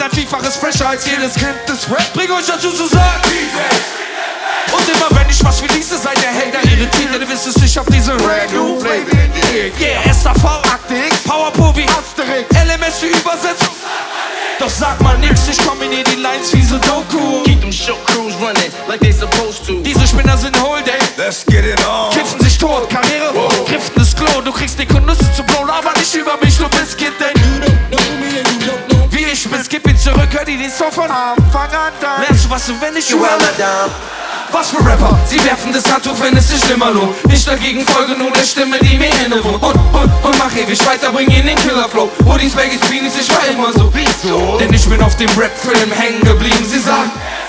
ein Vielfaches fresher als jedes Kind des Rap. Bring euch dazu zu sagen, und immer wenn ich was release, seid ihr Hater irritiert. Denn ihr wisst es, ich hab diese Brand New Flavor in die Ear. Yeah, SAV, Akte X, Powerpo wie Asterix, LMS wie Übersetzung. Doch sag mal nix, ich kombiniere die Lines wie Sudoku. Keep them show crews running like they supposed to. Diese Spinner sind Holding, Let's get it on. kiffen sich tot, Karriere, griffendes Klo. Du kriegst die Nüsse zu blown, aber nicht über mich, du bist Kid, denn wie ich bin, skip ihn zurück, hör dir den Song von Anfang an dann. Lernst du was du, wenn ich down. Was für Rapper, sie werfen das Handtuch, wenn es sich schlimmer lohnt. Ich dagegen folge nur der Stimme, die mir innewohnt. Und mach ewig weiter, bring ihn den Killerflow. Wo die Spaghetti Beanies, ich war immer so. Wieso? Denn ich bin auf dem Rap-Film hängen geblieben. Sie sagen,